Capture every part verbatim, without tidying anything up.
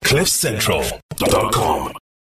cliff central dot com.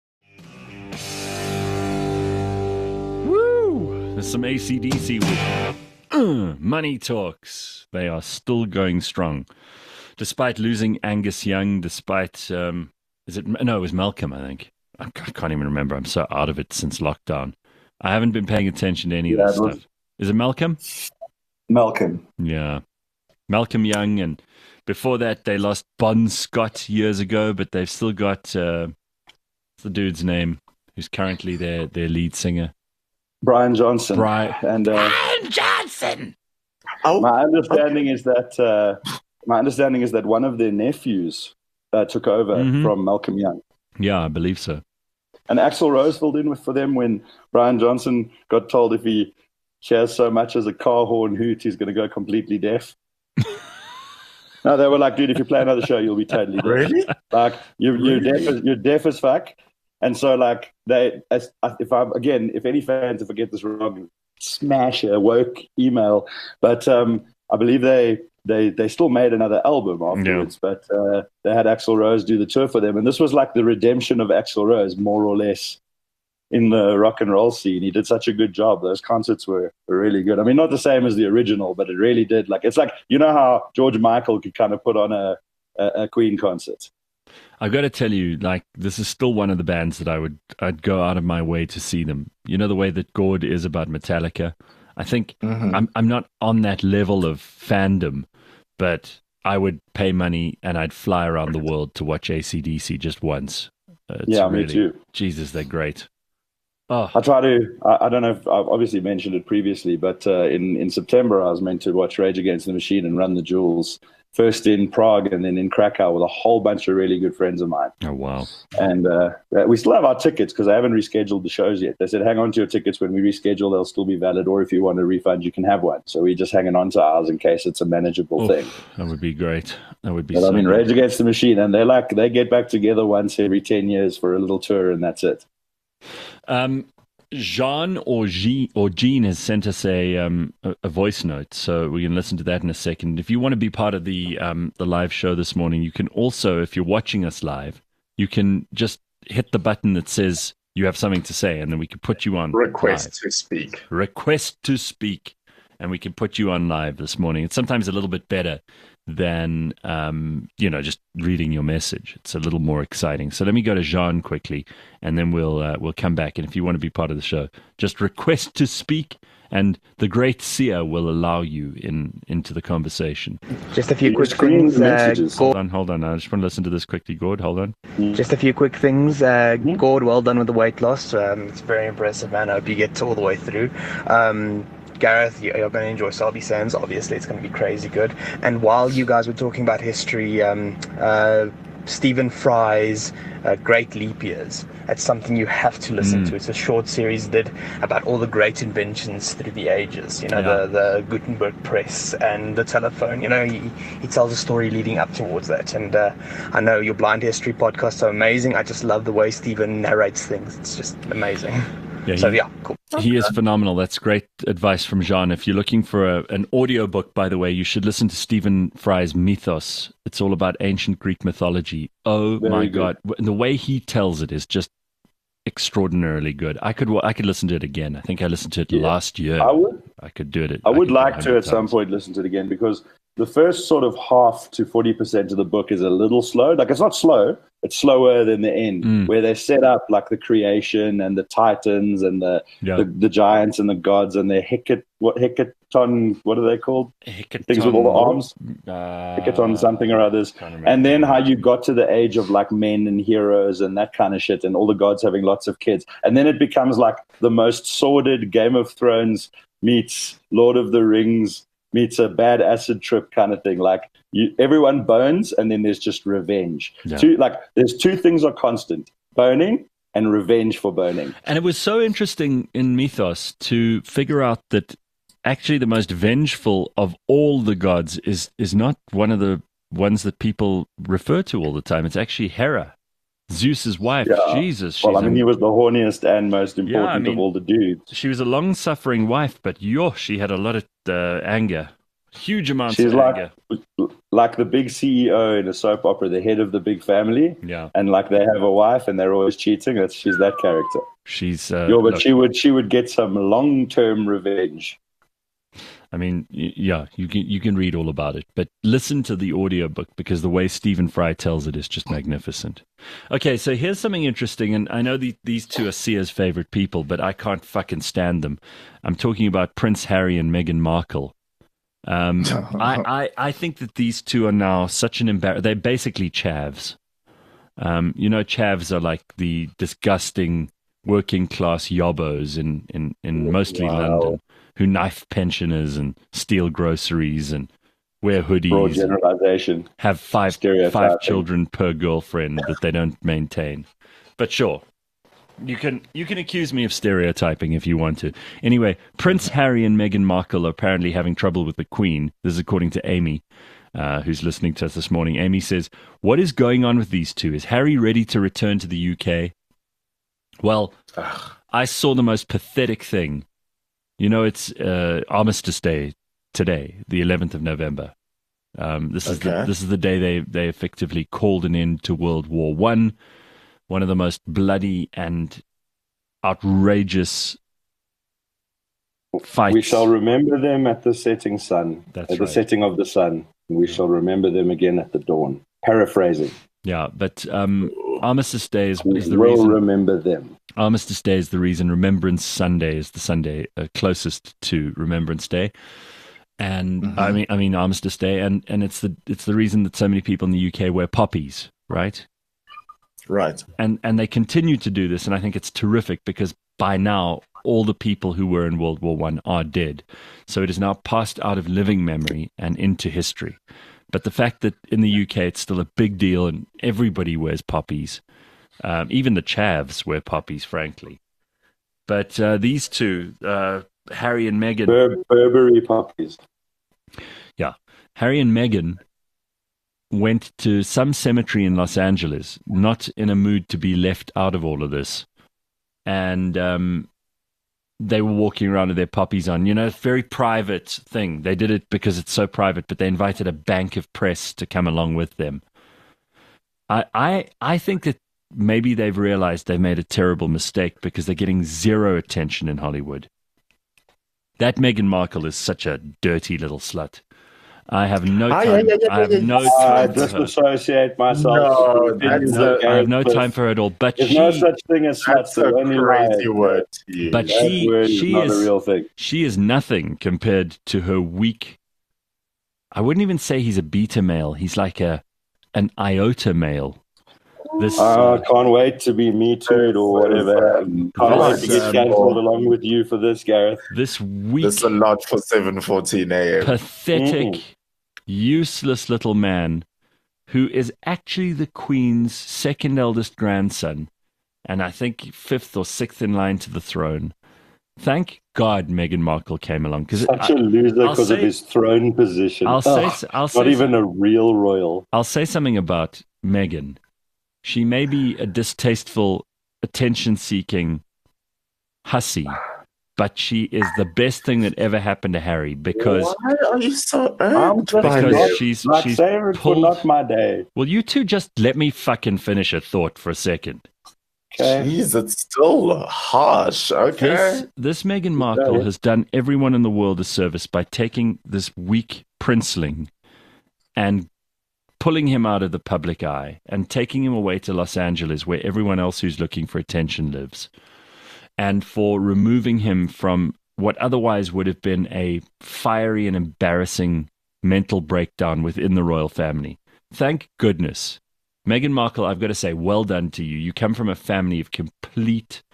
Woo! There's some A C D C with uh, Money Talks. They are still going strong. Despite losing Angus Young, despite, um, is it, no, it was Malcolm, I think. I can't even remember. I'm so out of it since lockdown. I haven't been paying attention to any Yeah, of this it was- stuff. Is it Malcolm? Malcolm. Yeah. Malcolm Young, and before that they lost Bon Scott years ago, but they've still got, uh, what's the dude's name, who's currently their, their lead singer? Brian Johnson. Brian, And uh, Brian Johnson! my understanding is that uh, my understanding is that one of their nephews uh, took over Mhm. from Malcolm Young. Yeah, I believe so. And Axl Rose filled in with for them when Brian Johnson got told if he hears so much as a car horn hoot, he's going to go completely deaf. No, they were like, dude, if you play another show, you'll be totally deaf. Really? Like you're you're deaf as, you're deaf as fuck. And so like they, as, if I'm again, if any fans, if I get this wrong, smash a woke email. But um, I believe they they they still made another album afterwards. But uh, they had Axl Rose do the tour for them, and this was like the redemption of Axl Rose, more or less, in the rock and roll scene. He did such a good job. Those concerts were, were really good. I mean, not the same as the original, but it really did. Like it's like, you know how George Michael could kind of put on a a, a Queen concert. I've got to tell you, like, this is still one of the bands that I would, I'd go out of my way to see them. You know, the way that Gord is about Metallica. I think Mhm. I'm, I'm not on that level of fandom, but I would pay money and I'd fly around the world to watch A C D C just once. Uh, it's Yeah, me really, too. Jesus, they're great. Oh, I try to, I, I don't know if I've obviously mentioned it previously, but uh, in, in September, I was meant to watch Rage Against the Machine and Run the Jewels, first in Prague and then in Krakow with a whole bunch of really good friends of mine. oh wow. And uh, we still have our tickets because I haven't rescheduled the shows yet. They said, hang on to your tickets. When we reschedule, they'll still be valid. Or if you want a refund, you can have one. So we're just hanging on to ours in case it's a manageable thing. Oof, that would be great. That would be But so I mean, good. Rage Against the Machine, and they're like, they get back together once every ten years for a little tour, and that's it. Um, Jean or Jean, or Jean has sent us a, um, a a voice note, so we can listen to that in a second. If you want to be part of the um, the live show this morning, you can also, if you're watching us live, you can just hit the button that says you have something to say, and then we can put you on Request live. to speak. Request to speak, and we can put you on live this morning. It's sometimes a little bit better than um, you know, just reading your message. It's a little more exciting. So let me go to Jean quickly, and then we'll uh, we'll come back. And if you want to be part of the show, just request to speak, and the great Sia will allow you in into the conversation. Just a few You quick screen things. the Uh, messages. Hold Gord, on, hold on. I just want to listen to this quickly. Gord, hold on. just a few quick things. Uh, Gord, well done with the weight loss. Um, it's very impressive, man. I hope you get all the way through. Um, Gareth, you- you're going to enjoy Selby Sands. Obviously, it's going to be crazy good. And while you guys were talking about history, um, uh, Stephen Fry's uh, Great Leap Years. That's something you have to listen Mm. to. It's a short series did about all the great inventions through the ages. You know, Yeah. the, the Gutenberg press and the telephone. You know, he, he tells a story leading up towards that. And uh, I know your blind history podcasts are amazing. I just love the way Stephen narrates things. It's just amazing. Yeah, So he- yeah, cool. He is phenomenal. That's great advice from Jean. If you're looking for a, an audio book, by the way, you should listen to Stephen Fry's Mythos. It's all about ancient Greek mythology. Oh Very my good. God. The way he tells it is just extraordinarily good. I could wa- I could listen to it again. I think I listened to it Yeah. last year. I would, I could do it. I would could do it like a to hundred at some times. point listen to it again because the first sort of half to forty percent of the book is a little slow. Like it's not slow, it's slower than the end, Mm. where they set up like the creation and the titans and the Yeah. the, the giants and the gods and the hecat what hecaton what are they called? Hecaton, Things with all the arms, uh, hecaton something or others. can't remember. And then how you got to the age of like men and heroes and that kind of shit, and all the gods having lots of kids, and then it becomes like the most sordid Game of Thrones meets Lord of the Rings meets a bad acid trip kind of thing. Like you, everyone bones, and then there's just revenge. Yeah. Two, like there's two things are constant: boning and revenge for boning. And it was so interesting in Mythos to figure out that actually the most vengeful of all the gods is is not one of the ones that people refer to all the time. It's actually Hera, Zeus's wife. Yeah. Jesus, she's Well, I mean, a- he was the horniest and most important I mean- of all the dudes. she was a long-suffering wife, but yo, she had a lot of uh, anger. Huge amounts She's of like anger. like the big C E O in a soap opera, the head of the big family. Yeah. And like they have a wife and they're always cheating. That's she's that character. She's. Uh, Yo, but look, she would she would get some long term revenge. I mean, y- yeah, you can you can read all about it, but listen to the audiobook because the way Stephen Fry tells it is just magnificent. Okay, so here's something interesting, and I know the, these two are Sia's favorite people, but I can't fucking stand them. I'm talking about Prince Harry and Meghan Markle. Um, I, I, I think that these two are now such an embarrassment. They're basically chavs. Um, you know, chavs are like the disgusting working class yobbos in, in, in mostly Wow. London who knife pensioners and steal groceries and wear Broad hoodies and generalization. have five, Stereotyping. five children per girlfriend that they don't maintain. But sure. You can you can accuse me of stereotyping if you want to. Anyway, Prince Harry and Meghan Markle are apparently having trouble with the Queen. This is according to Amy, uh, who's listening to us this morning. Amy says, "What is going on with these two? Is Harry ready to return to the U K?" Well, I saw the most pathetic thing. You know, it's uh, Armistice Day today, the eleventh of November. Um, this is the, Okay. this is the day they they effectively called an end to World War One. One of the most bloody and outrageous fights. We shall remember them at the setting sun. That's at the right. setting of the sun. We shall remember them again at the dawn. Paraphrasing. Yeah, but um, Armistice Day is, We is the will reason. remember them. Armistice Day is the reason. Remembrance Sunday is the Sunday uh, closest to Remembrance Day, and Mhm. I mean, I mean Armistice Day, and, and it's the it's the reason that so many people in the U K wear poppies, right? Right. And and they continue to do this, and I think it's terrific because by now all the people who were in World War One are dead, so it is now passed out of living memory and into history. But the fact that in the U K it's still a big deal and everybody wears poppies, um, even the chavs wear poppies, frankly. But uh, these two, uh, Harry and Meghan, Bur- Burberry poppies. yeah, Harry and Meghan went to some cemetery in Los Angeles, not in a mood to be left out of all of this. And um, they were walking around with their poppies on. You know, it's a very private thing. They did it because it's so private, but they invited a bank of press to come along with them. I, I, I think that maybe they've realized they've made a terrible mistake because they're getting zero attention in Hollywood. That Meghan Markle is such a dirty little slut. I have no Ah, time. yeah, yeah, yeah, I have yeah, no yeah. I time for her. disassociate myself. No, with that is the a- I have no characters. time for her at all. But There's she, no such thing as sluts. That's a There's only crazy lies. word to use. But That she- word is she not is- a real thing. she is nothing compared to her weak. I wouldn't even say he's a beta male. He's like a an iota male. This I uh, can't wait to be Me Too'd or whatever. Um, Can't wait to this, get um, cancelled along with you for this, Gareth. this weak, This is a lot for seven fourteen a.m. pathetic, Mm. useless little man who is actually the Queen's second eldest grandson, and I think fifth or sixth in line to the throne. Thank God Meghan Markle came along because Such a loser I'll because of say- his throne position. I'll say, Ugh, I'll say, not even a real royal. I'll say something about Meghan. She may be a distasteful, attention-seeking hussy, but she is the best thing that ever happened to Harry because Why are you so I'm irked just by because not- this? she's Like she's favorite for pulled. not my day. Will you two just let me fucking finish a thought for a second? Okay. Jeez, it's still harsh. Okay. This this Meghan Markle Yeah. has done everyone in the world a service by taking this weak princeling and pulling him out of the public eye and taking him away to Los Angeles where everyone else who's looking for attention lives, and for removing him from what otherwise would have been a fiery and embarrassing mental breakdown within the royal family. Thank goodness. Meghan Markle, I've got to say, well done to you. You come from a family of complete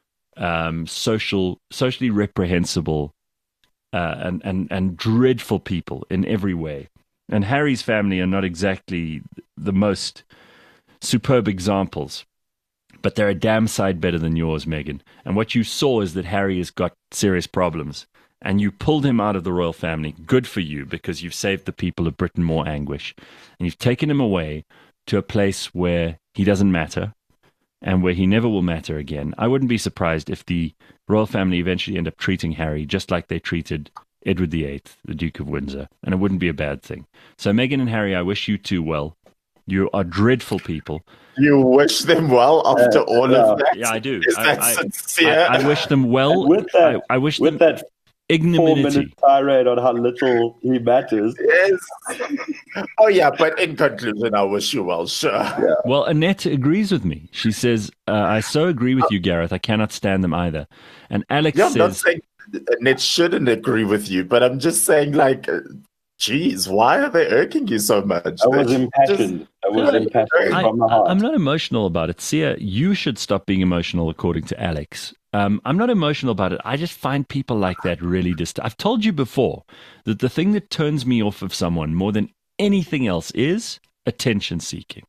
um, social, socially reprehensible uh, and, and, and dreadful people in every way. And Harry's family are not exactly the most superb examples, but they're a damn side better than yours, Meghan. And what you saw is that Harry has got serious problems, and you pulled him out of the royal family. Good for you, because you've saved the people of Britain more anguish. And you've taken him away to a place where he doesn't matter and where he never will matter again. I wouldn't be surprised if the royal family eventually end up treating Harry just like they treated Edward the Eighth, the Duke of Windsor, and it wouldn't be a bad thing. So Meghan and Harry, I wish you two well. You are dreadful people. You wish them well after Uh, all yeah. of that? Yeah, I do. Is I- that I- sincere? I, I wish them well. And with that, I, I wish with them that ignominy. four-minute tirade on how little he matters. Yes. Oh, yeah, but in conclusion, I wish you well, sure. Well, Annette agrees with me. She says, uh, I so agree with you, Gareth. I cannot stand them either. And Alex Yeah, I'm not says, saying Ned shouldn't agree with you, but I'm just saying, like, uh, geez, why are they irking you so much? I was They impassioned. I was Yeah, impassioned I, from the heart. I'm not emotional about it. Sia, you should stop being emotional, according to Alex. Um, I'm not emotional about it. I just find people like that really dist- I've told you before that the thing that turns me off of someone more than anything else is attention seeking.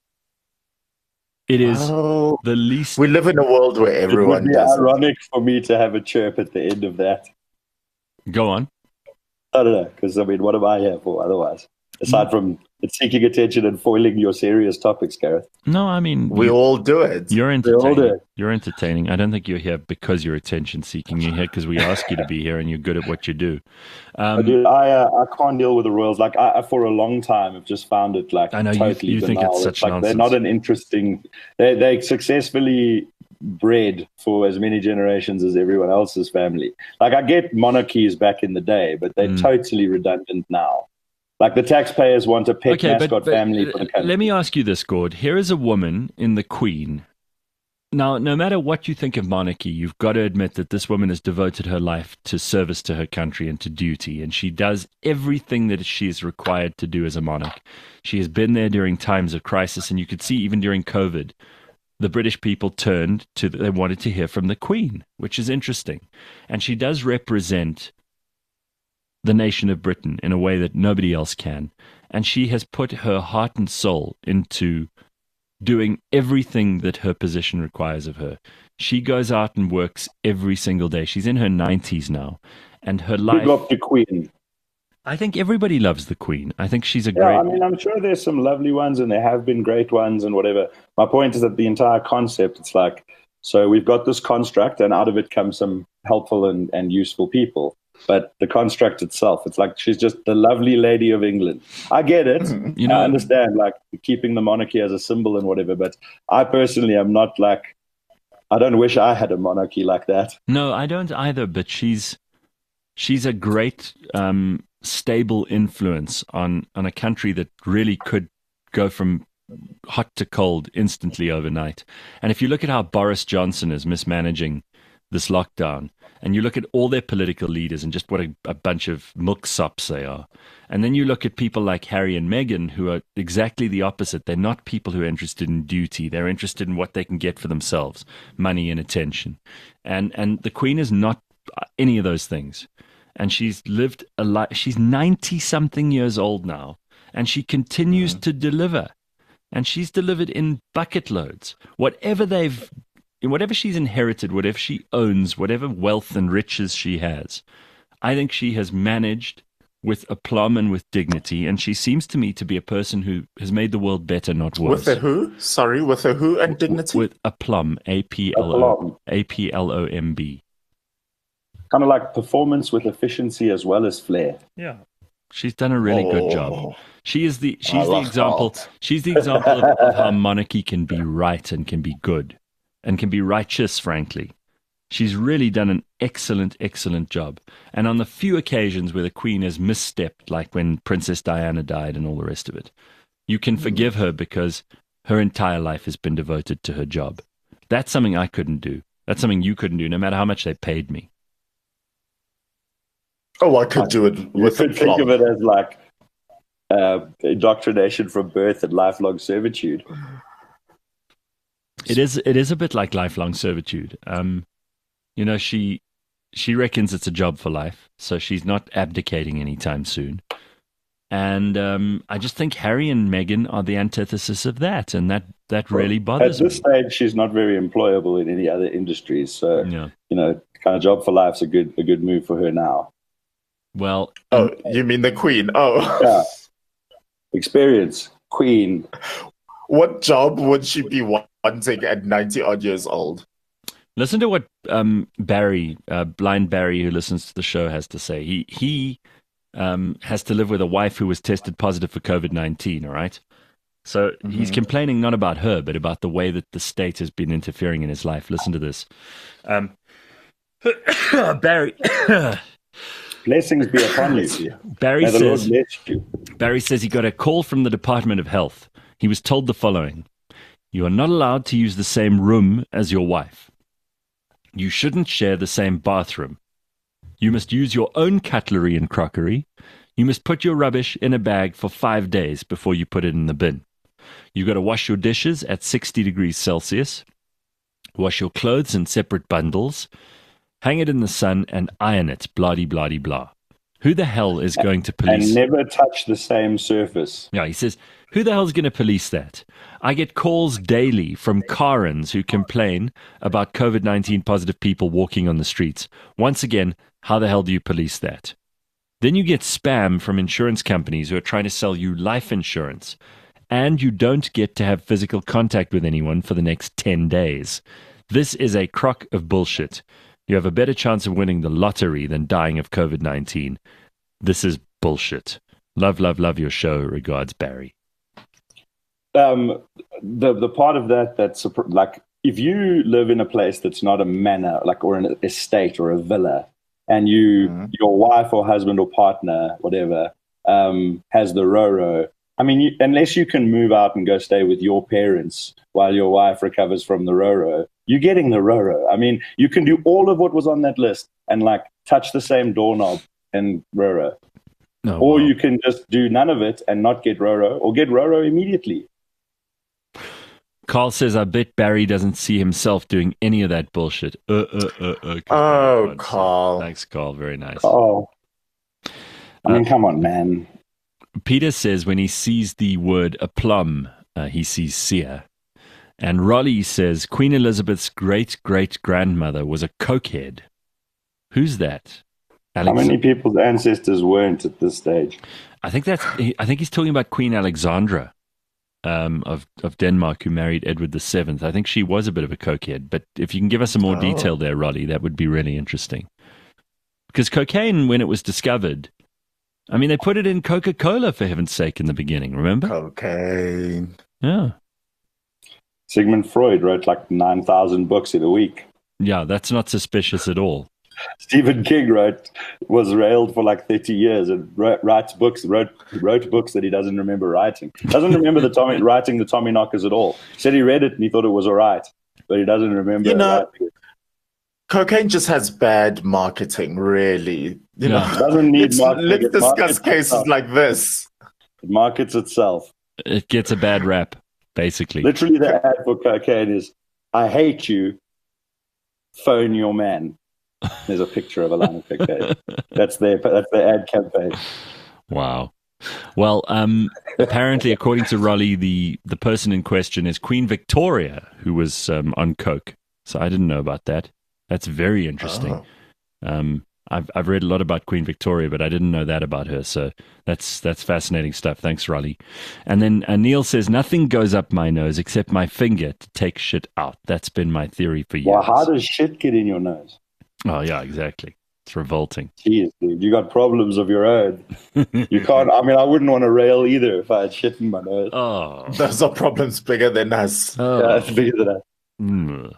It is Oh, the least. we live in a world where It would everyone be does it. ironic for me to have a chirp at the end of that. Go on. I don't know, because I mean, what am I here for otherwise? Aside from seeking attention and foiling your serious topics, Gareth. No, I mean, We you, all do it. you're all entertaining. do. You're entertaining. I don't think you're here because you're attention seeking. You're here because we ask you to be here and you're good at what you do. Um, Dude, I uh, I can't deal with the Royals. Like I, I for a long time have just found it like I know, you- totally you think banal. it's such like nonsense. they're not an interesting. They they successfully bred for as many generations as everyone else's family. Like I get monarchies back in the day, but they're Mm. totally redundant now. Like the taxpayers want a pet Okay, but, mascot but family for the country. let me ask you this, Gord. Here is a woman in the Queen. Now, no matter what you think of monarchy, you've got to admit that this woman has devoted her life to service to her country and to duty, and she does everything that she is required to do as a monarch. She has been there during times of crisis, and you could see even during COVID, the British people turned to, they wanted to hear from the Queen, which is interesting. And she does represent the nation of Britain in a way that nobody else can. And she has put her heart and soul into doing everything that her position requires of her. She goes out and works every single day. She's in her nineties now. And her life... Big up the Queen. I think everybody loves the Queen. I think she's a Yeah, great... I mean, I'm sure there's some lovely ones, and there have been great ones, and whatever. My point is that the entire concept, it's like, so we've got this construct, and out of it comes some helpful and, and useful people. But the construct itself, it's like she's just the lovely lady of England. I get it. You know- I understand, like, keeping the monarchy as a symbol and whatever, but I personally am not like, I don't wish I had a monarchy like that. No, I don't either, but she's she's a great um, stable influence on, on a country that really could go from hot to cold instantly overnight. And if you look at how Boris Johnson is mismanaging this lockdown, and you look at all their political leaders and just what a, a bunch of milksops they are, and then you look at people like Harry and Meghan, who are exactly the opposite. They're not people who are interested in duty. They're interested in what they can get for themselves, money and attention. And and the Queen is not any of those things. And she's lived a life. She's ninety something years old now, and she continues to deliver. And she's delivered in bucket loads. Whatever they've, whatever she's inherited, whatever she owns, whatever wealth and riches she has, I think she has managed with aplomb and with dignity. And she seems to me to be a person who has made the world better, not worse. With a who? Sorry, with a who and dignity? With aplomb, A P L O, Aplomb. A P L O M B. Kind of like performance with efficiency as well as flair. Yeah. She's done a really good job. Oh. She is the I she's the love example. that. She's the example of, of how monarchy can be right and can be good and can be righteous. Frankly, she's really done an excellent, excellent job. And on the few occasions where the Queen has misstepped, like when Princess Diana died and all the rest of it, you can forgive her because her entire life has been devoted to her job. That's something I couldn't do. That's something you couldn't do, no matter how much they paid me. Oh, I could do it You with a could think of plum. it as like uh, indoctrination from birth and lifelong servitude. It is it is a bit like lifelong servitude. Um, you know, she she reckons it's a job for life, so she's not abdicating anytime soon. And um, I just think Harry and Meghan are the antithesis of that, and that, that really At bothers this me. stage, she's not very employable in any other industries. So, Yeah. you know, kind of job for life's a good a good move for her now. Well, Oh, you mean the Queen? Oh. Yeah. Experience, Queen. What job would she be wanting at ninety odd years old? Listen to what um, Barry, uh, blind Barry, who listens to the show, has to say. He he um, has to live with a wife who was tested positive for COVID nineteen, all right? So mm-hmm. he's complaining not about her, but about the way that the state has been interfering in his life. Listen to this. Um, Barry... Blessings be upon you. Barry May the Lord says, bless you. Barry says he got a call from the Department of Health. He was told the following: you are not allowed to use the same room as your wife. You shouldn't share the same bathroom. You must use your own cutlery and crockery. You must put your rubbish in a bag for five days before you put it in the bin. You've got to wash your dishes at sixty degrees Celsius. Wash your clothes in separate bundles. Hang it in the sun and iron it, blah-de-blah-de-blah. Who the hell is going to police... And never touch the same surface. Yeah, he says, who the hell is going to police that? I get calls daily from Karens who complain about COVID nineteen positive people walking on the streets. Once again, how the hell do you police that? Then you get spam from insurance companies who are trying to sell you life insurance. And you don't get to have physical contact with anyone for the next ten days. This is a crock of bullshit. You have a better chance of winning the lottery than dying of COVID nineteen. This is bullshit. Love, love, love your show. Regards, Barry. Um, the the part of that that's like, if you live in a place that's not a manor, like, or an estate or a villa, and you mm-hmm. your wife or husband or partner, whatever, um, has the Roro. I mean, you, unless you can move out and go stay with your parents while your wife recovers from the Roro, you're getting the Roro. I mean, you can do all of what was on that list and like touch the same doorknob and Roro. Oh, or wow. you can just do none of it and not get Roro, or get Roro immediately. Carl says, I bet Barry doesn't see himself doing any of that bullshit. Uh, uh, uh, uh, oh, Carl. Thanks, Carl. Very nice. Oh, I mean, uh, come on, man. Peter says when he sees the word aplomb, uh, he sees seer. And Raleigh says Queen Elizabeth's great-great-grandmother was a cokehead. Who's that? Alex- How many people's ancestors weren't at this stage? I think that's. I think he's talking about Queen Alexandra um, of of Denmark, who married Edward the Seventh. I think she was a bit of a cokehead. But if you can give us some more oh. detail there, Raleigh, that would be really interesting. Because cocaine, when it was discovered, I mean, they put it in Coca-Cola, for heaven's sake, in the beginning, remember? Cocaine. Yeah. Sigmund Freud wrote like nine thousand books in a week. Yeah, that's not suspicious at all. Stephen King wrote, was railed for like thirty years and wrote, writes books, wrote wrote books that he doesn't remember writing. Doesn't remember the Tommy, writing the Tommy Knockers at all. Said he read it and he thought it was all right, but he doesn't remember you know, writing it. Cocaine just has bad marketing, really. You know, it doesn't need let's, marketing. let's It discuss cases itself. like this. It markets itself. It gets a bad rap, basically. Literally, the ad for cocaine is, I hate you, phone your man. There's a picture of a line of cocaine. That's their, that's their ad campaign. Wow. Well, um, apparently, according to Raleigh, the, the person in question is Queen Victoria, who was um, on coke. So I didn't know about that. That's very interesting. Oh. Um, I've I've read a lot about Queen Victoria, but I didn't know that about her. So that's that's fascinating stuff. Thanks, Raleigh. And then uh, Neil says, nothing goes up my nose except my finger to take shit out. That's been my theory for years. Well, how does shit get in your nose? Oh, yeah, exactly. It's revolting. Jeez, dude, you got problems of your own. You can't, I mean, I wouldn't want to rail either if I had shit in my nose. Oh. Those are problems bigger than us. Oh. Yeah, it's bigger than us. Mm.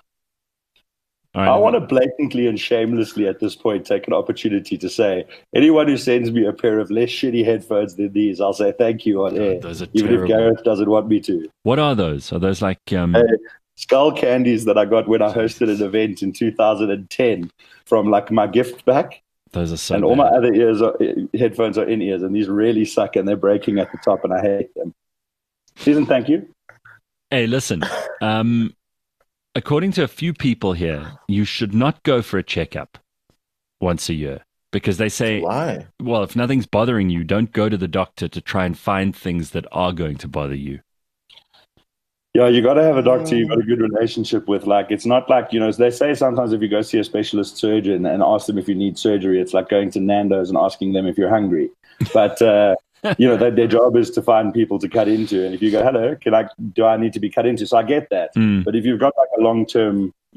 Right, I want to blatantly and shamelessly at this point take an opportunity to say, anyone who sends me a pair of less shitty headphones than these, I'll say thank you on air, those are even terrible. if Gareth doesn't want me to. What are those? Are those like... Um... Hey, skull candies that I got when I hosted an event in two thousand ten from like my gift back. Those are so And bad. all my other ears are, headphones are in ears, and these really suck, and they're breaking at the top, and I hate them. Season, thank you. Hey, listen. Um... According to a few people here, you should not go for a checkup once a year because they say, why? Well, if nothing's bothering you, don't go to the doctor to try and find things that are going to bother you. Yeah, you got to have a doctor you've got a good relationship with. Like, it's not like, you know, they say sometimes if you go see a specialist surgeon and ask them if you need surgery, it's like going to Nando's and asking them if you're hungry. But, uh, you know, that their job is to find people to cut into. And if you go, hello, can I, do I need to be cut into? So I get that. Mm. But if you've got like a long-term,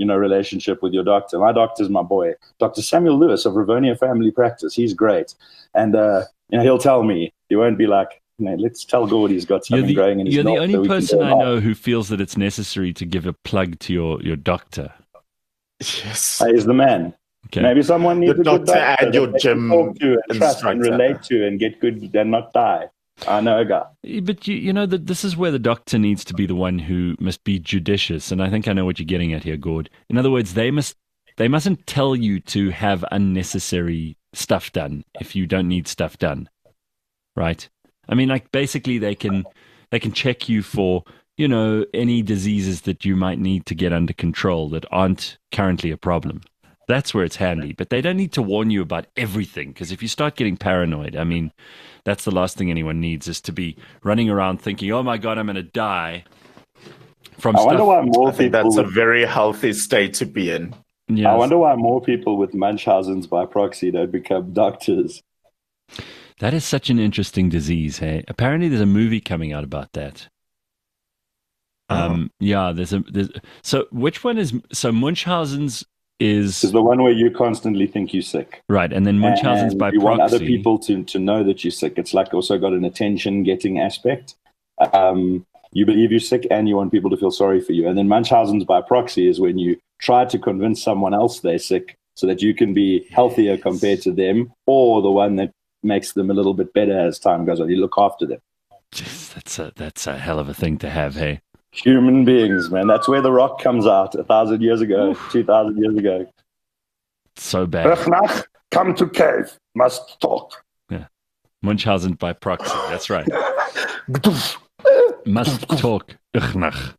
you know, relationship with your doctor. My doctor's my boy, Doctor Samuel Lewis of Ravonia Family Practice. He's great. And, uh, you know, he'll tell me, he won't be like, no, let's tell Gord he's got something the, growing in his You're the knob only so we can person go I off. know who feels that it's necessary to give a plug to your, your doctor. Yes. He's the man. Okay. Maybe someone needs The a good doctor doctor and your that they can gym talk to and trust and instructor. relate to and get good and not die. I know a guy. But you, you know that this is where the doctor needs to be the one who must be judicious, and I think I know what you're getting at here, Gord. In other words, they must they mustn't tell you to have unnecessary stuff done if you don't need stuff done, right? I mean, like basically they can they can check you for you know any diseases that you might need to get under control that aren't currently a problem. That's where it's handy, but they don't need to warn you about everything, because if you start getting paranoid, I mean, that's the last thing anyone needs, is to be running around thinking, oh my God, I'm going to die from I stuff. wonder why more I think people that's a with, very healthy state to be in. Yes. I wonder why more people with Munchausen's by proxy don't become doctors. That is such an interesting disease, hey? Apparently there's a movie coming out about that. Um, yeah, there's a, there's, so which one is, so Munchausen's is, Is the one where you constantly think you're sick. right, and then Munchausen's and by you proxy. want other people to, to know that you're sick. It's like also got an attention getting aspect. Um, you believe you're sick and you want people to feel sorry for you. And then Munchausen's by proxy is when you try to convince someone else they're sick so that you can be healthier compared to them, or the one that makes them a little bit better as time goes on. You look after them. Jeez, that's a, that's a hell of a thing to have, hey? Human beings, man. That's where the rock comes out a thousand years ago, two thousand years ago. So bad. Rechnach, come to cave. Must talk. Munchausen by proxy, that's right. Must talk. Ughnach.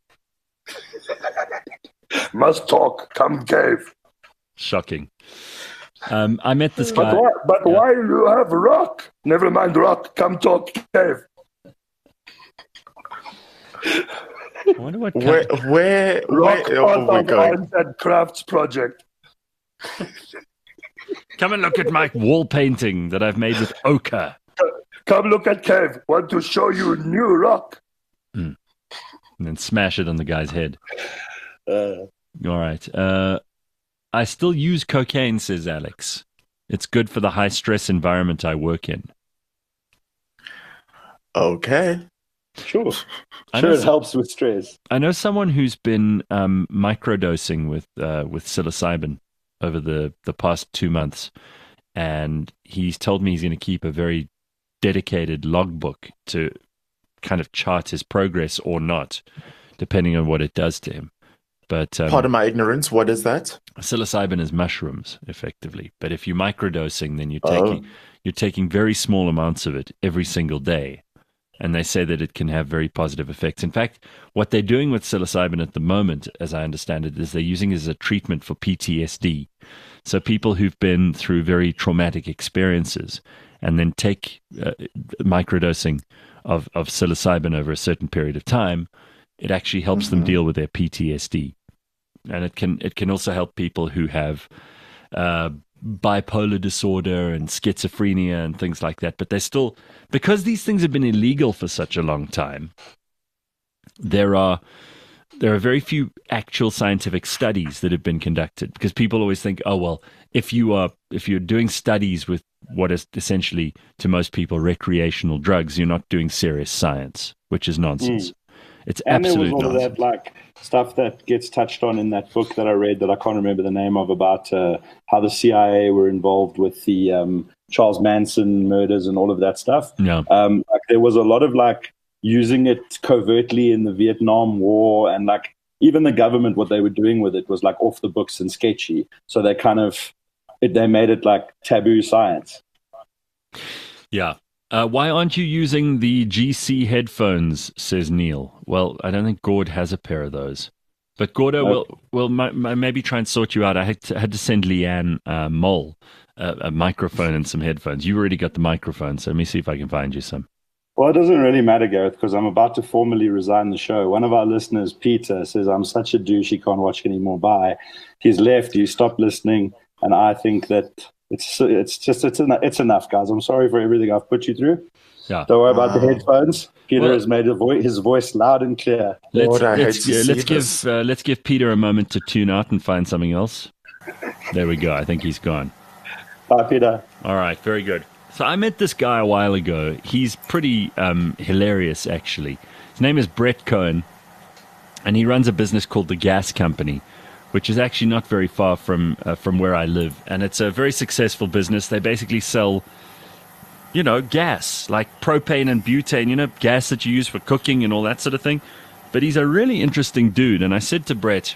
Must talk. Come cave. Shocking. Um, I met this But guy. why, but yeah. why you have rock? Never mind rock. Come talk cave. I wonder what kind Where, where, Rock where part oh my of God. Arts and Crafts project. Come and look at my wall painting that I've made with ochre. Come look at cave. Want to show you new rock. And then smash it on the guy's head. Uh, All right. Uh, I still use cocaine, says Alex. It's good for the high stress environment I work in. Okay. sure. I Sure, know it some- helps with stress. I know someone who's been um, microdosing with uh, with psilocybin over the, the past two months, and he's told me he's going to keep a very dedicated logbook to kind of chart his progress or not, depending on what it does to him. But um, Pardon my ignorance. What is that? psilocybin is mushrooms, effectively. But if you're microdosing, then you're Oh. taking you're taking very small amounts of it every single day. And they say that it can have very positive effects. In fact, what they're doing with psilocybin at the moment, as I understand it, is they're using it as a treatment for P T S D. So people who've been through very traumatic experiences and then take uh, microdosing of, of psilocybin over a certain period of time, it actually helps them deal with their P T S D. And it can it can also help people who have uh, bipolar disorder and schizophrenia and things like that. But they're still, because these things have been illegal for such a long time, there are there are very few actual scientific studies that have been conducted, because people always think, oh well, if you are if you're doing studies with what is essentially to most people recreational drugs, you're not doing serious science, which is nonsense. Mm. It's And there was absolute all of nonsense. that like stuff that gets touched on in that book that I read that I can't remember the name of, about uh, how the C I A were involved with the um, Charles Manson murders and all of that stuff. Yeah. Um, like there was a lot of like using it covertly in the Vietnam War, and like even the government, what they were doing with it was like off the books and sketchy. So they kind of it, they made it like taboo science. Yeah. Uh, why aren't you using the G C headphones, says Neil. Well, I don't think Gord has a pair of those. But Gordo will will my, my, maybe try and sort you out. I had to, had to send Leanne uh, Mole uh, a microphone and some headphones. You already got the microphone, so let me see if I can find you some. Well, it doesn't really matter, Gareth, because I'm about to formally resign the show. One of our listeners, Peter, says I'm such a douche he can't watch anymore. Bye. He's left. You stopped listening, and I think that it's it's just it's enough, it's enough, guys. I'm sorry for everything I've put you through. Yeah. Don't worry about the Wow. headphones. Peter Well- has made a vo- his voice loud and clear. Let's, Lord, I let's, hate to uh, see let's this. give uh, let's give Peter a moment to tune out and find something else. There we go. I think he's gone. Hi, Peter. All right, very good. So I met this guy a while ago. He's pretty um, hilarious, actually. His name is Brett Cohen, and he runs a business called the Gas Company, which is actually not very far from uh, from where I live. And it's a very successful business. They basically sell, you know, gas, like propane and butane, you know, gas that you use for cooking and all that sort of thing. But he's a really interesting dude. And I said to Brett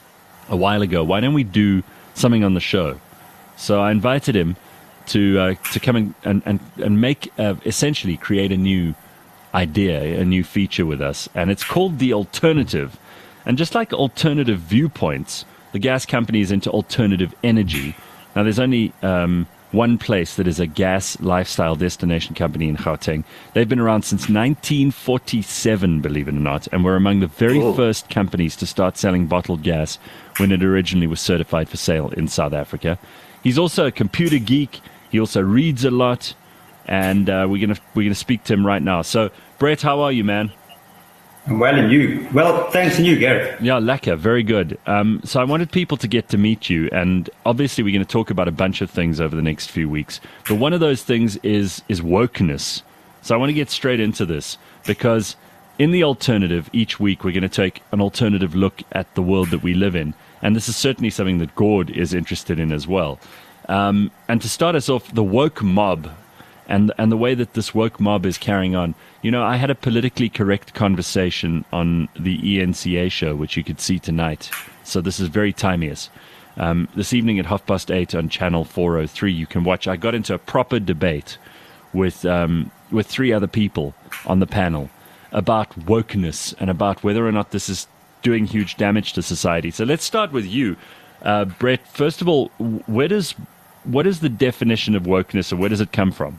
a while ago, why don't we do something on the show? So I invited him to uh, to come in and, and, and make, uh, essentially create a new idea, a new feature with us. And it's called The Alternative. And just like alternative viewpoints, the gas company is into alternative energy. Now, there's only um, one place that is a gas lifestyle destination company in Gauteng. They've been around since nineteen forty-seven, believe it or not, and were among the very first companies to start selling bottled gas when it originally was certified for sale in South Africa. He's also a computer geek. He also reads a lot, and uh, we're gonna we're gonna speak to him right now. So, Brett, how are you, man? Well, and you? Well, thanks and you, Gareth. Yeah, lekker, very good. Um, so I wanted people to get to meet you, and obviously we're going to talk about a bunch of things over the next few weeks. But one of those things is is wokeness. So I want to get straight into this, because in The Alternative, each week we're going to take an alternative look at the world that we live in. And this is certainly something that Gord is interested in as well. Um, and to start us off, the woke mob and and the way that this woke mob is carrying on. You know, I had a politically correct conversation on the E N C A show, which you could see tonight. So this is very timeous. Um, this evening at half past eight on Channel four oh three, you can watch. I got into a proper debate with um, with three other people on the panel about wokeness and about whether or not this is doing huge damage to society. So let's start with you, uh, Brett. First of all, where does what is the definition of wokeness, or where does it come from?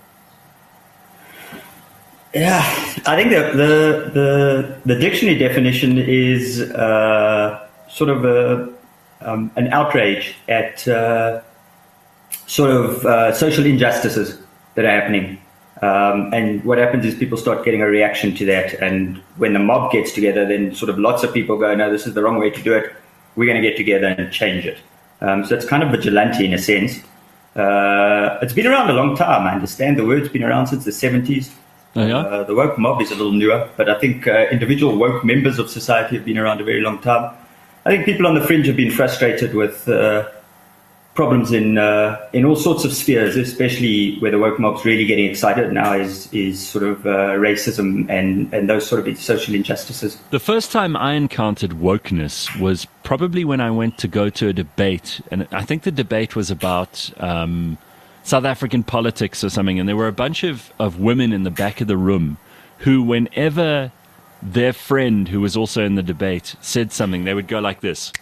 Yeah, I think the the the, the dictionary definition is uh, sort of a, um, an outrage at uh, sort of uh, social injustices that are happening. Um, and what happens is people start getting a reaction to that. And when the mob gets together, then sort of lots of people go, no, this is the wrong way to do it. We're going to get together and change it. Um, so it's kind of vigilante in a sense. Uh, it's been around a long time. I understand the word's been around since the seventies. Oh, yeah? Uh, the woke mob is a little newer, but I think uh, individual woke members of society have been around a very long time. I think people on the fringe have been frustrated with uh, problems in uh, in all sorts of spheres, especially where the woke mob's really getting excited now is is sort of uh, racism and, and those sort of social injustices. The first time I encountered wokeness was probably when I went to go to a debate, and I think the debate was about um, South African politics or something, and there were a bunch of, of women in the back of the room who, whenever their friend who was also in the debate said something, they would go like this.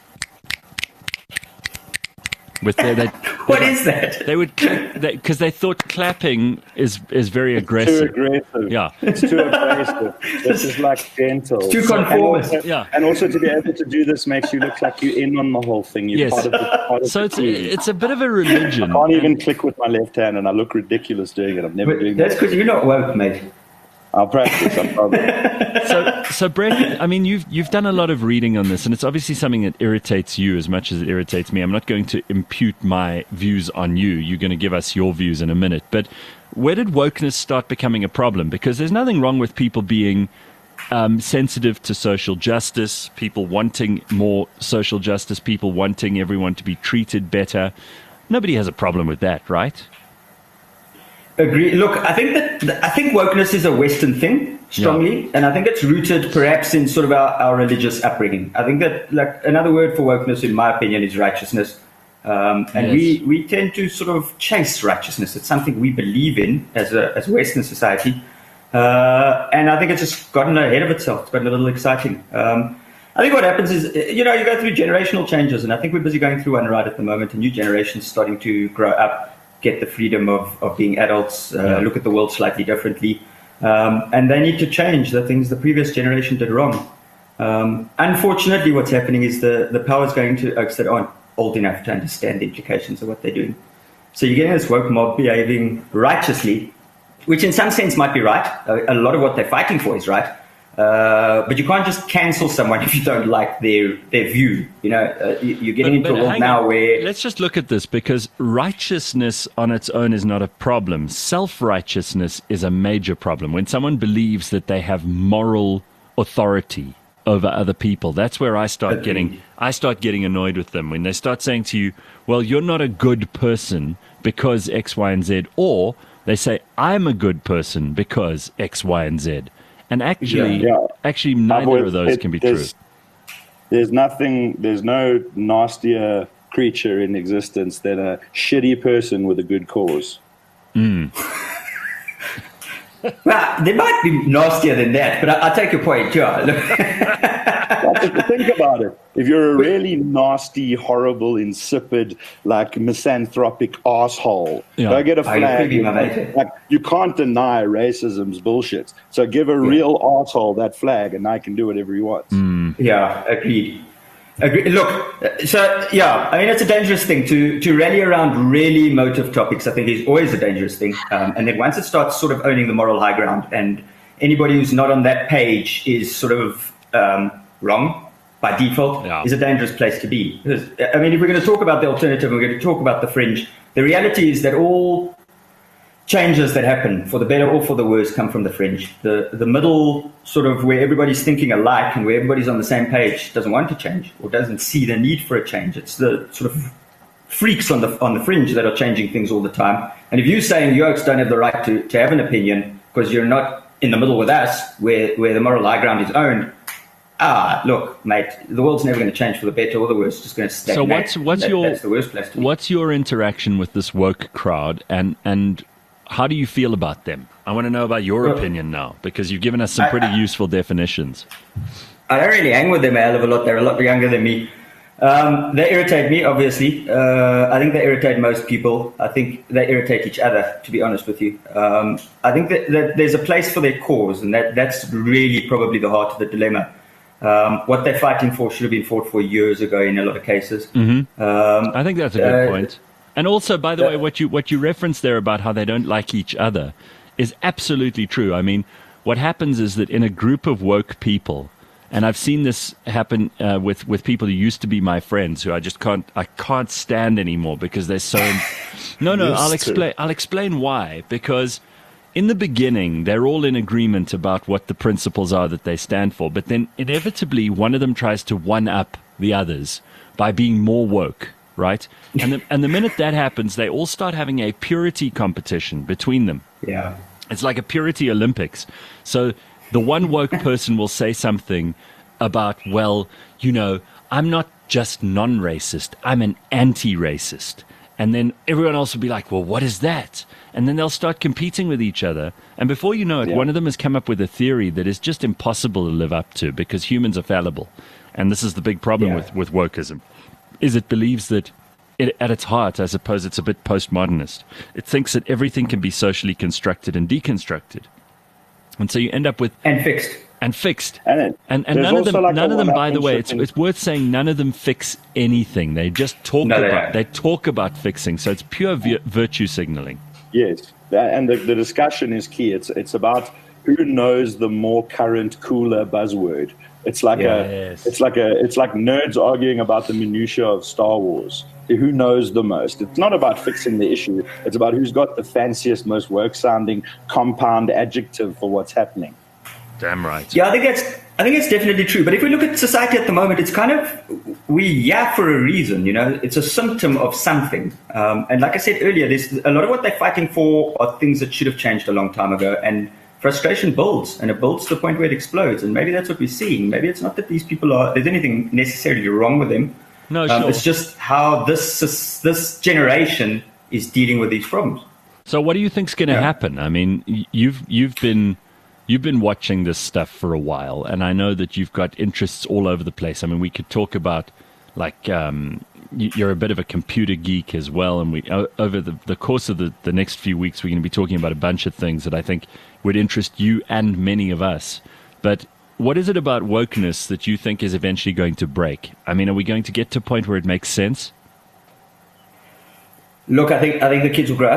With their, they, What they, is that? They would because they, they thought clapping is is very aggressive. Too aggressive. Yeah, It's too aggressive. This is like gentle. Too So- and conformist. also- Yeah. And also to be able to do this makes you look like you're in on the whole thing. You're Yes. part of the, part of so the it's team. it's a bit of a religion. I can't even click with my left hand, and I look ridiculous doing it. I'm never But doing that's that. because you're not woke, mate. I'll practice. I promise. So, so Brett, I mean, you've you've done a lot of reading on this, and it's obviously something that irritates you as much as it irritates me. I'm not going to impute my views on you. You're going to give us your views in a minute. But where did wokeness start becoming a problem? Because there's nothing wrong with people being um, sensitive to social justice, people wanting more social justice, people wanting everyone to be treated better. Nobody has a problem with that, right? Agree. Look, I think that I think wokeness is a Western thing strongly, Yeah. and I think it's rooted perhaps in sort of our, our religious upbringing. I think that like another word for wokeness, in my opinion, is righteousness, um, and Yes. we, we tend to sort of chase righteousness. It's something we believe in as a as Western society, uh, and I think it's just gotten ahead of itself. It's gotten a little exciting. Um, I think what happens is, you know, you go through generational changes, and I think we're busy going through one right at the moment. A new generation is starting to grow up, get the freedom of, of being adults, uh, Yeah. look at the world slightly differently. Um, and they need to change the things the previous generation did wrong. Um, unfortunately, what's happening is the, the power is going to oaks that aren't old enough to understand the implications of what they're doing. So you're getting this woke mob behaving righteously which in some sense might be right. A, a lot of what they're fighting for is right. Uh, but you can't just cancel someone if you don't like their their view. You know, uh, you, you're getting But- into but a world hang now on. where Let's just look at this, because righteousness on its own is not a problem. Self-righteousness is a major problem. When someone believes that they have moral authority over other people, that's where I start Agreed. getting I start getting annoyed with them. When they start saying to you, well, you're not a good person because X, Y, and Z, or they say, I'm a good person because X, Y, and Z. And actually, Yeah. Yeah. actually, neither Otherwise, of those it- can be true. there's, There's nothing, there's no nastier creature in existence than a shitty person with a good cause. well, they might be nastier than that. But I, I take your point. Yeah. Look, But think about it. If you're a really nasty, horrible, insipid, like misanthropic asshole, Yeah. go get a Oh, you're flag. creepy, my You, mate. like, you can't deny racism's bullshit. So give a real asshole that flag, and I can do whatever he wants. Yeah, agreed. Agreed. Look, so yeah, I mean, it's a dangerous thing to to rally around really emotive topics. I think is always a dangerous thing. Um, and then once it starts sort of owning the moral high ground, and anybody who's not on that page is sort of um, wrong by default, Yeah. is a dangerous place to be. Because, I mean, if we're going to talk about the alternative, we're going to talk about the fringe. The reality is that all changes that happen, for the better or for the worse, come from the fringe. The the middle, sort of where everybody's thinking alike and where everybody's on the same page, doesn't want to change or doesn't see the need for a change. It's the sort of freaks on the on the fringe that are changing things all the time. And if you're saying yokes don't have the right to, to have an opinion because you're not in the middle with us, where where the moral high ground is owned, ah, look, mate, the world's never going to change for the better or the worse. It's just going to stagnate. So what's what's That- your that's the worst place to be. what's your interaction with this woke crowd, and and how do you feel about them? I want to know about your Well, opinion now, because you've given us some pretty useful definitions. I don't really hang with them a hell of a lot. They're a lot younger than me. Um, they irritate me, obviously. Uh, I think they irritate most people. I think they irritate each other, to be honest with you. Um, I think that, that there's a place for their cause, and that, that's really probably the heart of the dilemma. Um, what they're fighting for should have been fought for years ago in a lot of cases. Mm-hmm. Um, I think that's a good uh, point. And also, by the uh, way, what you what you referenced there about how they don't like each other is absolutely true. I mean, what happens is that in a group of woke people, and I've seen this happen uh, with with people who used to be my friends, who I just can't I can't stand anymore because they're so. No, no, Used I'll to. explain. I'll explain why. Because in the beginning, they're all in agreement about what the principles are that they stand for, but then inevitably one of them tries to one up the others by being more woke. Right, and the, and the minute that happens, they all start having a purity competition between them. yeah. It's like a purity Olympics. So the one woke person will say something about, well, you know, I'm not just non-racist, I'm an anti-racist. And then everyone else will be like, well, what is that? And then they'll start competing with each other. And before you know it, Yeah. one of them has come up with a theory that is just impossible to live up to because humans are fallible. And this is the big problem Yeah. with, with wokeism. Is it believes that it, at its heart, I suppose it's a bit postmodernist. It thinks that everything can be socially constructed and deconstructed. And so you end up with And fixed. and fixed. And, it, And and there's none of also them like none a of them by the way, it's one-upmanship it's worth saying none of them fix anything. They just talk No, they about don't. they talk about fixing. So it's pure vi- virtue signaling. Yes, that, and the, the discussion is key. It's it's about who knows the more current, cooler buzzword. It's like Yes. a, it's like a, it's like nerds arguing about the minutia of Star Wars. Who knows the most? It's not about fixing the issue. It's about who's got the fanciest, most work-sounding compound adjective for what's happening. Damn right. Yeah, I think that's I think it's definitely true. But if we look at society at the moment, it's kind of we yeah for a reason. You know, it's a symptom of something. Um, and like I said earlier, there's a lot of what they're fighting for are things that should have changed a long time ago. And frustration builds, and it builds to the point where it explodes. And maybe that's what we're seeing. Maybe it's not that these people are there's anything necessarily wrong with them. No, Um, sure. it's just how this this generation is dealing with these problems. So what do you think's going to Yeah. happen? I mean, y- you've you've been you've been watching this stuff for a while, and I know that you've got interests all over the place. I mean, we could talk about like um, y- you're a bit of a computer geek as well, and we o- over the, the course of the, the next few weeks, we're going to be talking about a bunch of things that I think would interest you and many of us. But what is it about wokeness that you think is eventually going to break? I mean, are we going to get to a point where it makes sense? Look, I think I think the kids will grow up.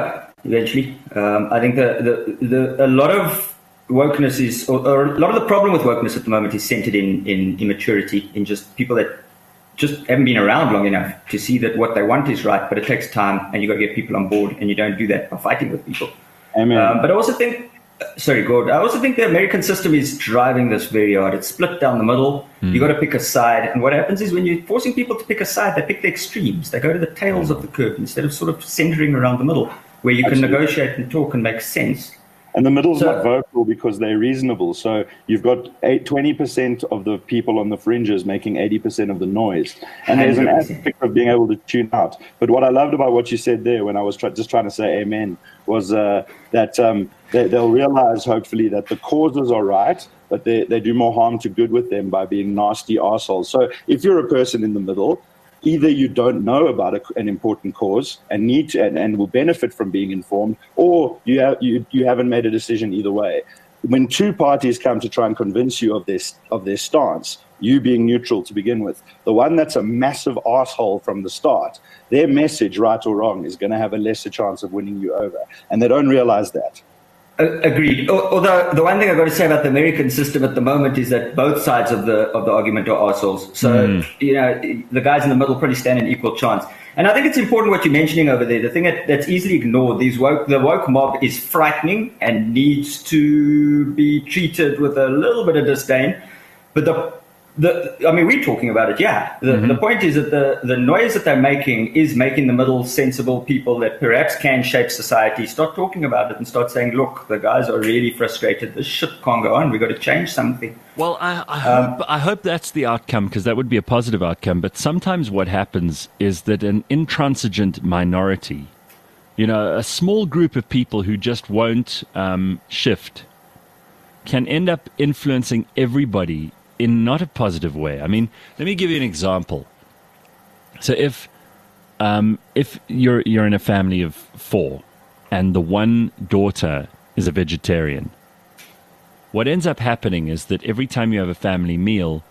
eventually. Um, I think the, the, the, a lot of wokeness is, or, or a lot of the problem with wokeness at the moment is centered in, in immaturity, in just people that just haven't been around long enough to see that what they want is right, but it takes time, and you've got to get people on board, and you don't do that by fighting with people. Amen. Um, but I also think, sorry, Gord, I also think the American system is driving this very hard. It's split down the middle. Mm. You've got to pick a side. And what happens is when you're forcing people to pick a side, they pick the extremes. They go to the tails of the curve instead of sort of centering around the middle, where you Absolutely. can negotiate and talk and make sense. And the middle's so, not vocal because they're reasonable. So you've got eight, twenty percent of the people on the fringes making eighty percent of the noise. And there's an aspect of being able to tune out. But what I loved about what you said there when I was try, just trying to say amen was uh, that um, they, they'll realize, hopefully, that the causes are right, but they, they do more harm to good with them by being nasty arseholes. So if you're a person in the middle, either you don't know about a, an important cause and need to, and, and will benefit from being informed, or you, have, you you haven't made a decision either way. When two parties come to try and convince you of this of their stance, you being neutral to begin with, the one that's a massive asshole from the start, their message, right or wrong, is going to have a lesser chance of winning you over, and they don't realize that. Agreed. Although the one thing I've got to say about the American system at the moment is that both sides of the of the argument are arseholes. So, mm. you know, the guys in the middle probably stand an equal chance. And I think it's important what you're mentioning over there. The thing that, that's easily ignored, these woke, the woke mob is frightening and needs to be treated with a little bit of disdain. But the The, I mean, we're talking about it, yeah. The, mm-hmm. the point is that the, the noise that they're making is making the middle sensible people that perhaps can shape society start talking about it and start saying, look, the guys are really frustrated. This shit can't go on. We've got to change something. Well, I, I, Um, hope, I hope that's the outcome, because that would be a positive outcome. But sometimes what happens is that an intransigent minority, you know, a small group of people who just won't um, shift, can end up influencing everybody in not a positive way. I mean, let me give you an example. So if um, if you're you're in a family of four and the one daughter is a vegetarian, what ends up happening is that every time you have a family meal,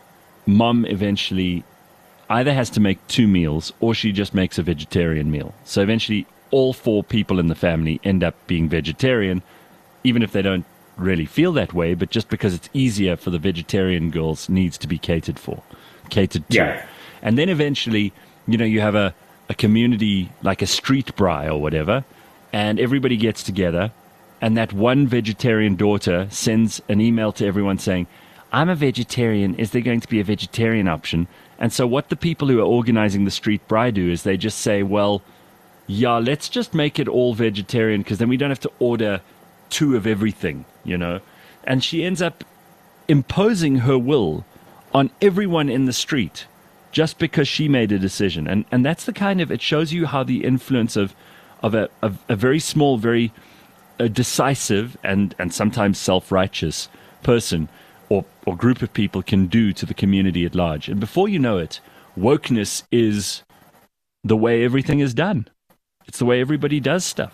mom eventually either has to make two meals or she just makes a vegetarian meal. So eventually all four people in the family end up being vegetarian, even if they don't really feel that way, but just because it's easier for the vegetarian girls needs to be catered for, catered to. Yeah. And then eventually, you know, you have a, a community like a street braai or whatever, and everybody gets together, and that one vegetarian daughter sends an email to everyone saying, I'm a vegetarian, is there going to be a vegetarian option? And so what the people who are organizing the street braai do is they just say, well, yeah, let's just make it all vegetarian, because then we don't have to order two of everything, you know. And she ends up imposing her will on everyone in the street just because she made a decision. And and that's the kind of, it shows you how the influence of of a of a very small, very uh, decisive and and sometimes self-righteous person or or group of people can do to the community at large. And before you know it, wokeness is the way everything is done. It's the way everybody does stuff.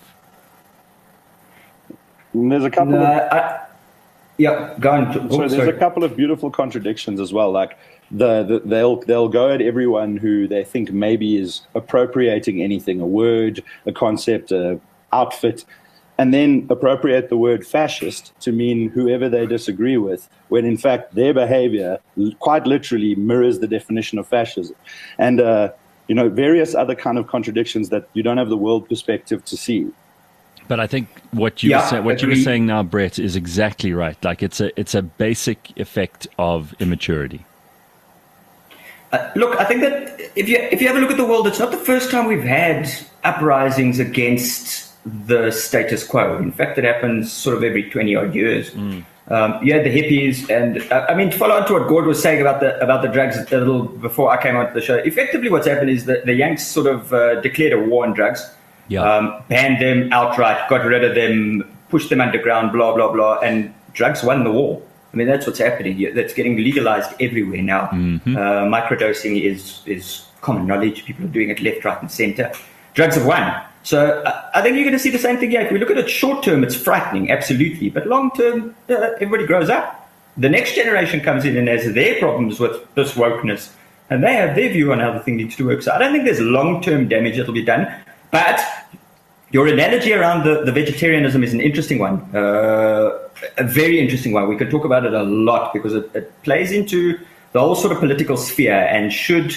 And there's a couple No, of I, yeah, go on. so Oh, there's sorry. a couple of beautiful contradictions as well. Like the, the they'll they'll go at everyone who they think maybe is appropriating anything, a word, a concept, a outfit, and then appropriate the word fascist to mean whoever they disagree with, when in fact their behavior quite literally mirrors the definition of fascism. And uh, you know, various other kind of contradictions that you don't have the world perspective to see. But I think what you Yeah, were say, what you were agreed. saying now, Brett, is exactly right. Like it's a it's a basic effect of immaturity. Uh, look, I think that if you if you have a look at the world, it's not the first time we've had uprisings against the status quo. In fact, it happens sort of every twenty odd years. Mm. Um, you had the hippies, and uh, I mean, to follow on to what Gord was saying about the about the drugs a little before I came onto the show. Effectively, what's happened is that the Yanks sort of uh, declared a war on drugs, Yeah. um, banned them outright, got rid of them, pushed them underground, blah blah blah, and drugs won the war. I mean, that's what's happening here. That's getting legalized everywhere now. Mm-hmm. Uh, microdosing is is common knowledge. People are doing it left, right, and center. Drugs have won. So uh, I think you're going to see the same thing here. If we look at it short term, it's frightening, absolutely. But long term, uh, everybody grows up. The next generation comes in and has their problems with this wokeness, and they have their view on how the thing needs to work. So I don't think there's long term damage that'll be done. But your analogy around the, the vegetarianism is an interesting one, uh, a very interesting one. We could talk about it a lot because it, it plays into the whole sort of political sphere. And should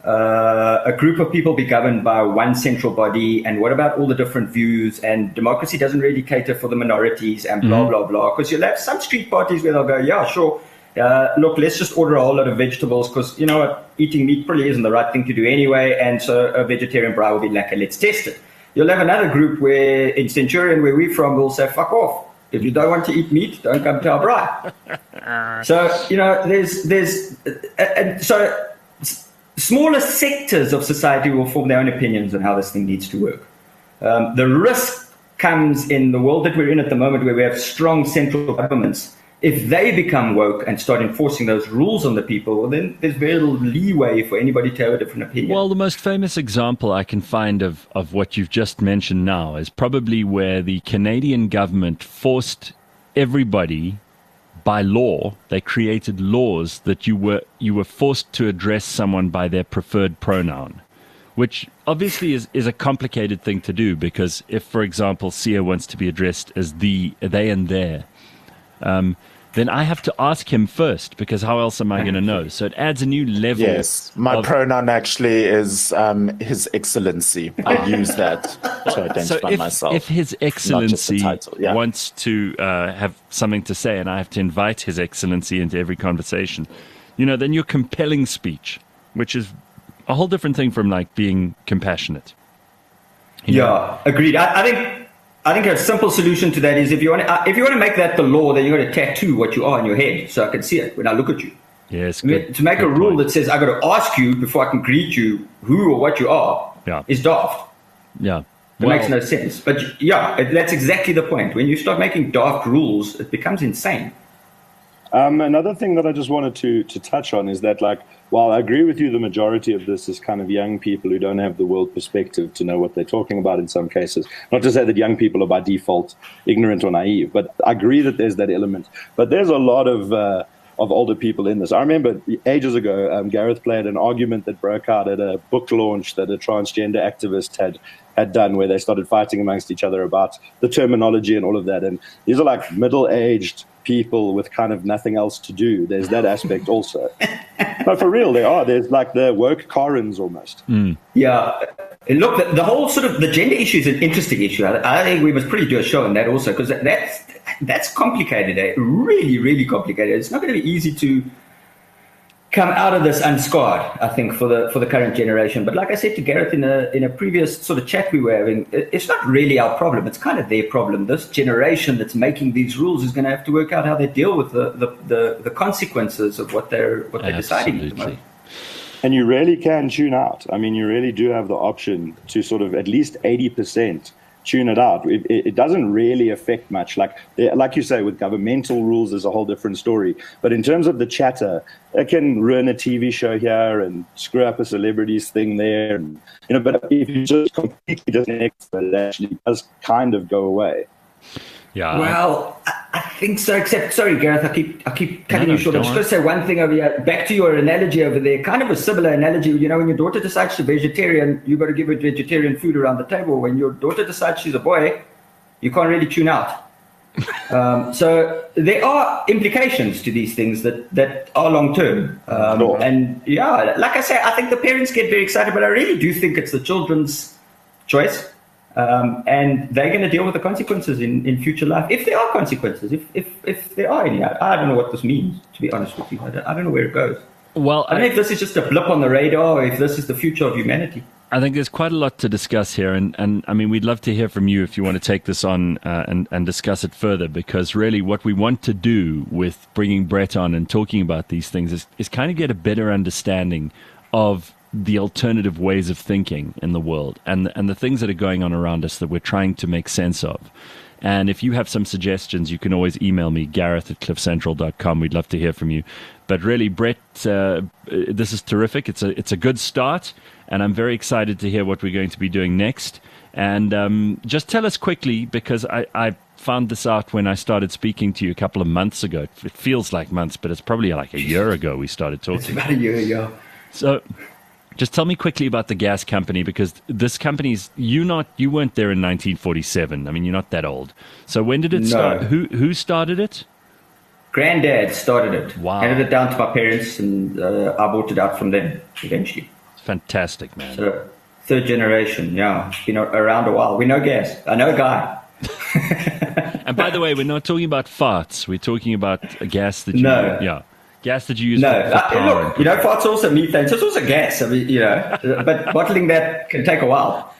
uh, a group of people be governed by one central body? And what about all the different views? And democracy doesn't really cater for the minorities and blah, mm-hmm. blah, blah. Because you'll have some street parties where they'll go, yeah, sure. Uh, look, let's just order a whole lot of vegetables because, you know what, eating meat probably isn't the right thing to do anyway. And so a vegetarian braai will be like, let's test it. You'll have another group where in Centurion, where we're from, will say, fuck off. If you don't want to eat meat, don't come to our braai. So, you know, there's, there's, and so smaller sectors of society will form their own opinions on how this thing needs to work. Um, the risk comes in the world that we're in at the moment where we have strong central governments. If they become woke and start enforcing those rules on the people, well, then there's very little leeway for anybody to have a different opinion. Well, the most famous example I can find of, of what you've just mentioned now is probably where the Canadian government forced everybody by law. They created laws that you were you were forced to address someone by their preferred pronoun, which obviously is, is a complicated thing to do because if, for example, Sia wants to be addressed as the, they and their, Um, then I have to ask him first because how else am I going to know? So it adds a new level. Yes, my of, pronoun actually is um, His Excellency. I use that to identify so if, myself. If His Excellency yeah. wants to uh, have something to say and I have to invite His Excellency into every conversation, you know, then you're compelling speech, which is a whole different thing from like being compassionate. You yeah, know? Agreed. I, I think... I think a simple solution to that is if you want to, uh, if you want to make that the law, then you've got to tattoo what you are in your head so I can see it when I look at you. Yes, good, to make good a rule point. That says I've got to ask you before I can greet you who or what you are yeah. is daft. Yeah. It well, makes no sense. But yeah, that's exactly the point. When you start making daft rules, it becomes insane. Um, another thing that I just wanted to to touch on is that, like, while I agree with you, the majority of this is kind of young people who don't have the world perspective to know what they're talking about in some cases. Not to say that young people are by default ignorant or naive, but I agree that there's that element. But there's a lot of uh, of older people in this. I remember ages ago, um, Gareth played an argument that broke out at a book launch that a transgender activist had had done, where they started fighting amongst each other about the terminology and all of that. And these are like middle-aged people with kind of nothing else to do. There's that aspect also. But for real, they are. There's like the woke Karens almost. Mm. Yeah. And look, the, the whole sort of the gender issue is an interesting issue. I, I think we must pretty do a show on that also, because that, that's that's complicated. Eh? Really, really complicated. It's not going to be easy to come out of this unscarred, I think, for the for the current generation. But like I said to Gareth in a in a previous sort of chat we were having, it, it's not really our problem. It's kind of their problem. This generation that's making these rules is going to have to work out how they deal with the the, the, the consequences of what they're what they're Absolutely. deciding at the moment. And you really can tune out. I mean, you really do have the option to sort of at least eighty percent tune it out. It, it, it doesn't really affect much. Like like you say, with governmental rules, there's a whole different story. But in terms of the chatter, it can ruin a T V show here and screw up a celebrities thing there. And, you know, but if you just completely disconnect, it actually does kind of go away. Yeah. Well, I, I think so. Except, sorry, Gareth, I keep I keep cutting no, you short. I'm just going to say one thing over here. Back to your analogy over there. Kind of a similar analogy. You know, when your daughter decides she's a vegetarian, you got to give her vegetarian food around the table. When your daughter decides she's a boy, you can't really tune out. um, so there are implications to these things that that are long term. Um, sure. And yeah, like I say, I think the parents get very excited, but I really do think it's the children's choice. Um, and they're going to deal with the consequences in, in future life, if there are consequences, if if, if there are any. I, I don't know what this means, to be honest with you. I don't, I don't know where it goes. Well, I don't know if this is just a blip on the radar or if this is the future of humanity. I think there's quite a lot to discuss here. And, and I mean, we'd love to hear from you if you want to take this on uh, and, and discuss it further, because really what we want to do with bringing Brett on and talking about these things is, is kind of get a better understanding of the alternative ways of thinking in the world and and the things that are going on around us that we're trying to make sense of. And if you have some suggestions, you can always email me, Gareth at cliff central dot com. We'd love to hear from you. But really, Brett, uh, this is terrific. It's a it's a good start, and I'm very excited to hear what we're going to be doing next. And um, just tell us quickly, because I, I found this out when I started speaking to you a couple of months ago. It feels like months, but it's probably like a year ago we started talking. It's about a year ago. So Just tell me quickly about the gas company, because this company's you not you weren't there in nineteen forty-seven. I mean, you're not that old. So when did it No. start? Who who started it? Granddad started it. Wow. Handed it down to my parents, and uh, I bought it out from them eventually. Fantastic, man. So third generation, yeah. It's been a- around a while. We know gas. I know a guy. And by the way, we're not talking about farts. We're talking about a gas that you No. yeah. Gas that you use No, for, for uh, power. look, you know, fart's also methane, so it's also gas. I mean, you know, but bottling that can take a while.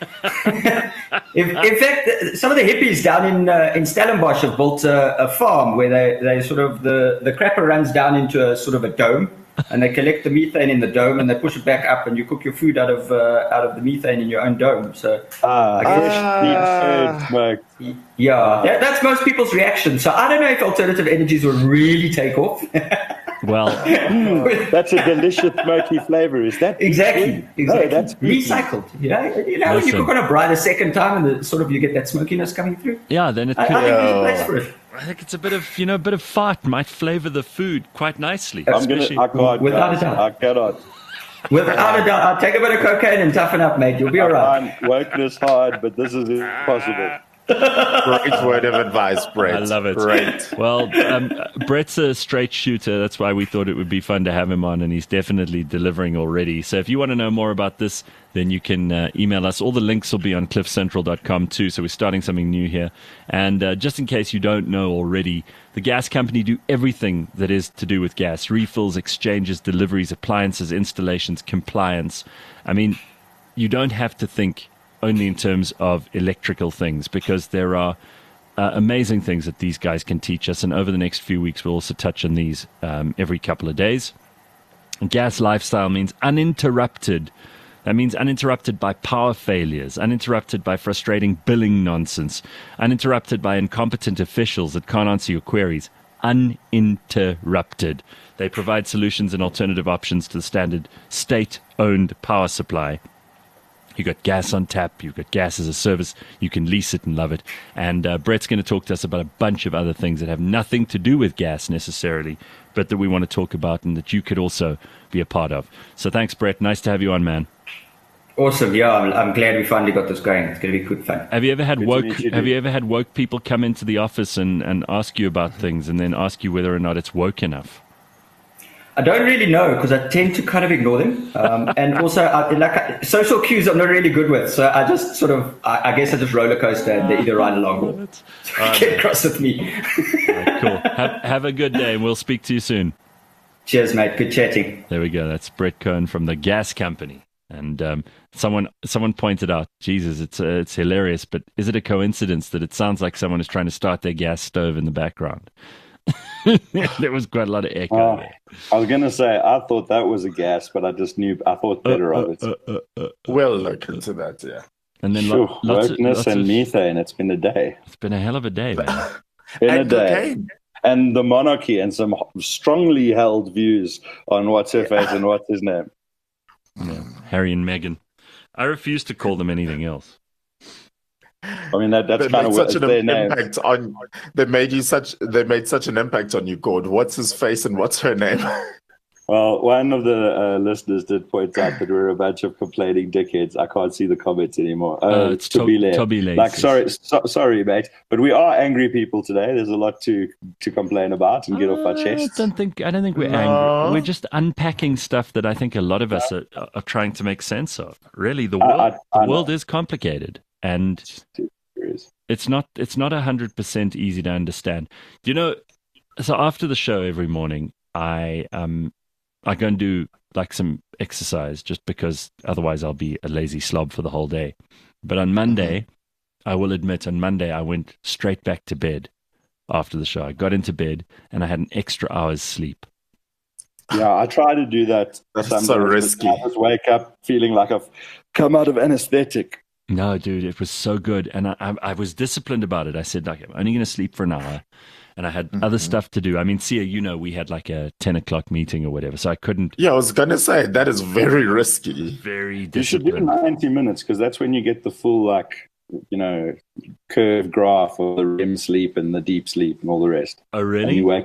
in, in fact, some of the hippies down in uh, in Stellenbosch have built a, a farm where they, they sort of the the crapper runs down into a sort of a dome, and they collect the methane in the dome and they push it back up, and you cook your food out of uh, out of the methane in your own dome. So Ah, I guess- fresh deep food smoke. yeah, that, that's most people's reaction. So I don't know if alternative energies will really take off. Well, That's a delicious smoky flavor. Is that Exactly. No, Exactly. that's recycled. You know, you know when you Listen. cook on a bride a second time, and the, sort of you get that smokiness coming through. yeah, then it I, could. I think there's a place for it. I think it's a bit of you know, a bit of fart might flavor the food quite nicely. I'm gonna. especially- I can't. Without a guys. doubt. I cannot. Without a doubt, I'll take a bit of cocaine and toughen up, mate. You'll be all right. I find wokeness hard, but this is impossible. Great word of advice, Brett. I love it. Great. Well, um, Brett's a straight shooter. That's why we thought it would be fun to have him on, and he's definitely delivering already. So if you want to know more about this, then you can uh, email us. All the links will be on cliff central dot com too, so we're starting something new here. And uh, just in case you don't know already, the gas company do everything that is to do with gas: refills, exchanges, deliveries, appliances, installations, compliance. I mean, you don't have to think only in terms of electrical things, because there are uh, amazing things that these guys can teach us. And over the next few weeks, we'll also touch on these um, every couple of days. Gas lifestyle means uninterrupted. That means uninterrupted by power failures, uninterrupted by frustrating billing nonsense, uninterrupted by incompetent officials that can't answer your queries. Uninterrupted. They provide solutions and alternative options to the standard state-owned power supply. You've got gas on tap, you've got gas as a service, you can lease it and love it. And uh, Brett's going to talk to us about a bunch of other things that have nothing to do with gas necessarily, but that we want to talk about and that you could also be a part of. So thanks, Brett. Nice to have you on, man. Awesome. Yeah, I'm, I'm glad we finally got this going. It's going to be good fun. Have you ever had Good to woke meet you, have dude. you ever had woke people come into the office and, and ask you about things and then ask you whether or not it's woke enough? I don't really know because I tend to kind of ignore them, um, and also I, like I, social cues I'm not really good with. So I just sort of, I, I guess I just roller coaster and they either ride along or get across with me. All right, cool. Have, have a good day, and we'll speak to you soon. Cheers, mate. Good chatting. There we go. That's Brett Cohen from the Gas Company. And um, someone someone pointed out, Jesus, it's uh, it's hilarious, but is it a coincidence that it sounds like someone is trying to start their gas stove in the background? There was quite a lot of echo Oh, there. I was gonna say I thought that was a gas, but I just knew I thought better Uh, of it. uh, uh, uh, uh. We'll look into that, yeah. And then Phew, lo- lots, of, wokeness lots and of, methane. It's been a day. it's been a hell of a day, man. Been a And day. cocaine. And the monarchy and some strongly held views on what's her face and what's his name. Yeah. Harry and Meghan. I refuse to call them anything else. I mean, that, that's They kind of made what such it's an their name. impact on. They made you such. They made such an impact on you, Gord. What's his face and what's her name? Well, one of the uh, listeners did point out that we're a bunch of complaining dickheads. I can't see the comments anymore. Uh, Uh, it's to- Tobile. Tobile, Like, yes. sorry, so, sorry, mate, but we are angry people today. There's a lot to to complain about and get off our I chests. don't think I don't think we're No. angry. We're just unpacking stuff that I think a lot of us are, are trying to make sense of. Really, the I- world I- I the know. world is complicated, and it's not it's not a hundred percent easy to understand. Do you know? So after the show every morning, I um I go and do like some exercise just because otherwise I'll be a lazy slob for the whole day. But on Monday, I will admit, on Monday I went straight back to bed after the show. I got into bed and I had an extra hour's sleep. Yeah, I try to do that. That's sometimes, so but risky. I just wake up feeling like I've come out of anesthetic. No, dude, it was so good, and I, I, I was disciplined about it. I said, like, I'm only going to sleep for an hour, and I had other stuff to do. I mean, Sia, you know, we had like a ten o'clock meeting or whatever, so I couldn't. Yeah, I was gonna say that is very risky. Very You should do disciplined. ninety minutes because that's when you get the full, like, you know, curved graph of the R E M sleep and the deep sleep and all the rest. Oh, And really? you wake up,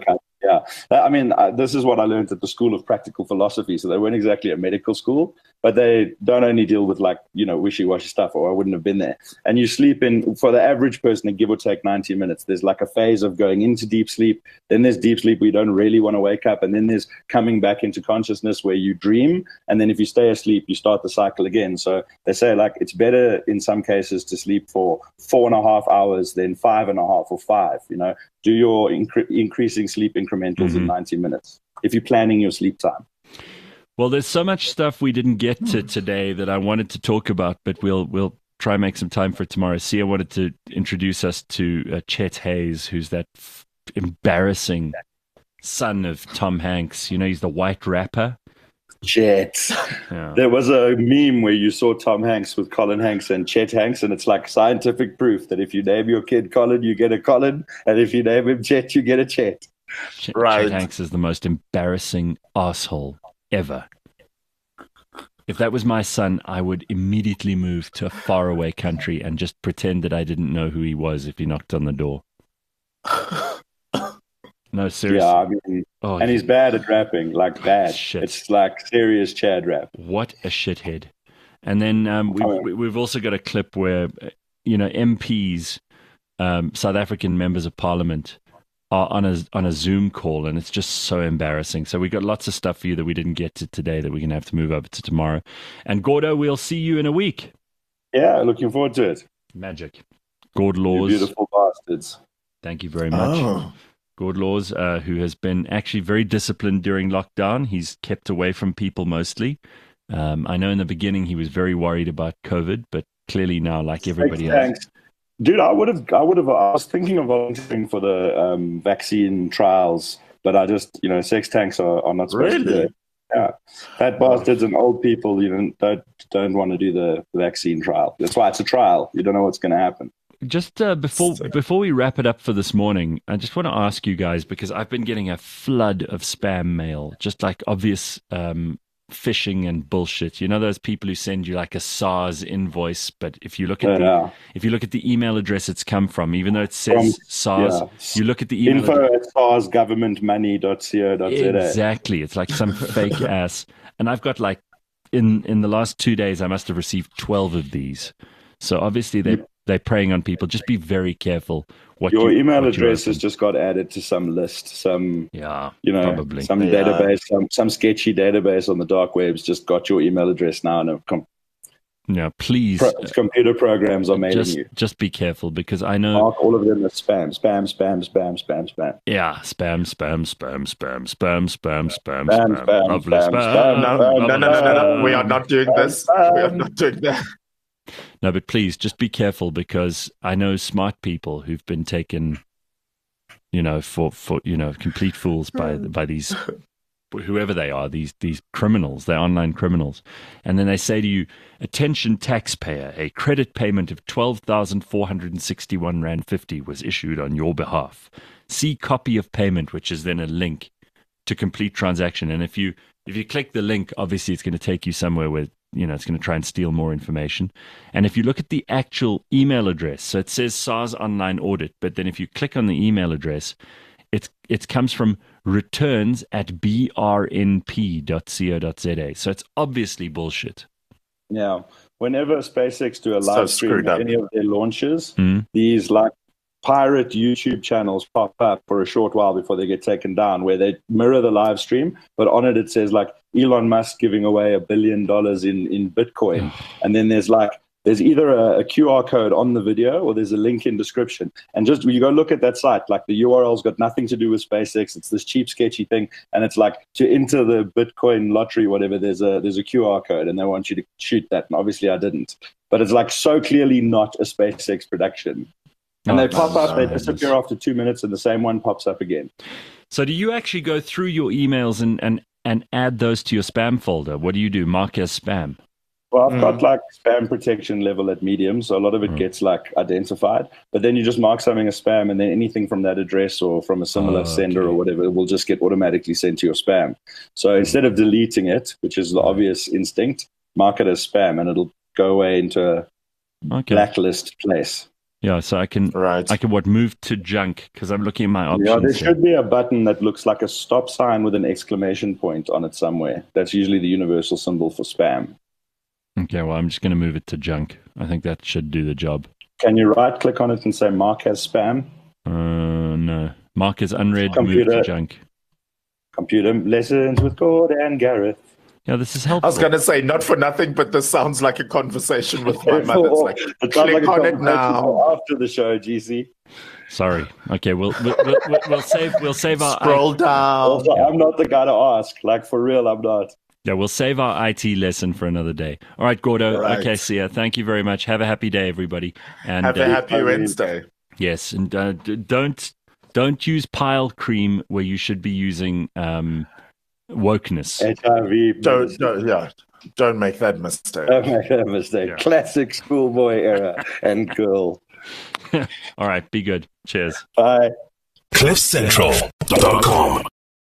Yeah, I mean, uh, this is what I learned at the School of Practical Philosophy. So they weren't exactly a medical school, but they don't only deal with like, you know, wishy-washy stuff, or I wouldn't have been there. And you sleep in, for the average person, give or take ninety minutes. There's like a phase of going into deep sleep. Then there's deep sleep where you don't really want to wake up. And then there's coming back into consciousness where you dream. And then if you stay asleep, you start the cycle again. So they say like it's better in some cases to sleep for four and a half hours than five and a half or five, you know. Do your incre- increasing sleep incrementals mm-hmm. in ninety minutes if you're planning your sleep time. Well, there's so much stuff we didn't get to today that I wanted to talk about, but we'll we'll try and make some time for tomorrow. See, I wanted to introduce us to uh, Chet Hayes, who's that f- embarrassing son of Tom Hanks. You know, he's the white rapper. Chet. Yeah. There was a meme where you saw Tom Hanks with Colin Hanks and Chet Hanks, and it's like scientific proof that if you name your kid Colin, you get a Colin, and if you name him Chet, you get a Chet. Ch- Right. Chet Hanks is the most embarrassing asshole ever. If that was my son, I would immediately move to a faraway country and just pretend that I didn't know who he was if he knocked on the door. No, seriously. Yeah, I mean, Oh, and he's bad at rapping, like bad. Shit. It's like serious Chad rap. What a shithead. And then um, we've, Oh, yeah. we've also got a clip where, uh, you know, M Ps, um, South African members of parliament, are on a, on a Zoom call, and it's just so embarrassing. So we got lots of stuff for you that we didn't get to today that we're going to have to move over to tomorrow. And Gordo, we'll see you in a week. Yeah, looking forward to it. Magic. Gord You Laws, beautiful bastards. thank you very much. Oh. Gord Laws, uh, who has been actually very disciplined during lockdown. He's kept away from people mostly. Um, I know in the beginning he was very worried about COVID, but clearly now, like everybody else. Thanks. Dude, I would have, I would have, I was thinking of volunteering for the um, vaccine trials, but I just, you know, sex tanks are, are not supposed to do Really? it. Yeah. Fat bastards and old people, you know, don't, don't want to do the vaccine trial. That's why it's a trial. You don't know what's going to happen. Just uh, before before we wrap it up for this morning, I just want to ask you guys, because I've been getting a flood of spam mail, just like obvious um, phishing and bullshit. You know those people who send you like a SARS invoice, but if you look at the Yeah. if you look at the email address it's come from, even though it says From- SARS, yeah. you look at the email Info address. at sars government money dot co dot za. Exactly, it's like some fake ass. And I've got like in in the last two days, I must have received twelve of these. So obviously they they're preying on people. Just be very careful. What Your you, email what you address open. has just got added to some list, some, Yeah, you know, probably. some Yeah. database, some, some sketchy database on the dark web's just got your email address now, and a com- Yeah, please, pro- computer programs are mailing just you. just be careful, because I know. Mark all of them as spam, spam, spam, spam, spam, spam. Yeah, spam, spam, spam, spam, spam, spam, spam, Spam, spam, spam, lovely spam, spam. spam. No, Um, no, no, no, no, no. We are not doing this. We are not doing that. No, but please just be careful, because I know smart people who've been taken, you know, for, for you know, complete fools by by these, whoever they are, these these criminals, they're online criminals, and then they say to you, "Attention, taxpayer, a credit payment of twelve thousand four hundred and sixty-one rand fifty was issued on your behalf. See copy of payment," which is then a link to complete transaction. And if you if you click the link, obviously it's going to take you somewhere where, you know, it's going to try and steal more information. And if you look at the actual email address, so it says SARS Online Audit, but then if you click on the email address, it it comes from returns at b r n p dot co dot za. So it's obviously bullshit. Yeah. Whenever SpaceX do a So live stream screwed of up. any of their launches, Mm. these like pirate YouTube channels pop up for a short while before they get taken down, where they mirror the live stream, but on it it says like Elon Musk giving away a billion dollars in in Bitcoin, and then there's like there's either a, a Q R code on the video or there's a link in description. And just when you go look at that site, like the U R L's got nothing to do with SpaceX. It's this cheap, sketchy thing, and it's like to enter the Bitcoin lottery, whatever. There's a there's a Q R code, and they want you to shoot that. And obviously, I didn't, but it's like so clearly not a SpaceX production. And Oh, they pop up, they my disappear goodness. after two minutes, and the same one pops up again. So do you actually go through your emails and, and, and add those to your spam folder? What do you do? Mark as spam? Well, I've Mm. got like spam protection level at medium, so a lot of it Mm. gets like identified. But then you just mark something as spam, and then anything from that address or from a similar Oh, sender okay. or whatever will just get automatically sent to your spam. So instead of deleting it, which is the obvious instinct, mark it as spam, and it'll go away into a Okay. blacklist place. Yeah, so I can Right. I can what move to junk because I'm looking at my options. Yeah, there here. should be a button that looks like a stop sign with an exclamation point on it somewhere. That's usually the universal symbol for spam. Okay, well, I'm just going to move it to junk. I think that should do the job. Can you right click on it and say mark as spam? Uh, no. Mark is unread, move Computer. to junk. Computer lessons with Gord and Gareth. Yeah, this is I helpful. was going to say, not for nothing, but this sounds like a conversation with my mother. It's like, It sounds click like a on it conversation now. for after the show, G C. Sorry. Okay, we'll we'll, we'll, we'll, we'll save we'll save our Scroll down. Also, I'm not the guy to ask. Like, for real, I'm not. yeah we'll save our I T lesson for another day. All right, Gordo. Right. Okay, see ya. Thank you very much. Have a happy day, everybody. And Have a uh, happy I mean- Wednesday. yes, and uh, d- don't don't use pile cream where you should be using um, wokeness. H I V. Don't, don't, yeah, don't make that mistake. Don't make that mistake. Yeah. Classic schoolboy era and girl. All right, be good. Cheers. Bye. cliff central dot com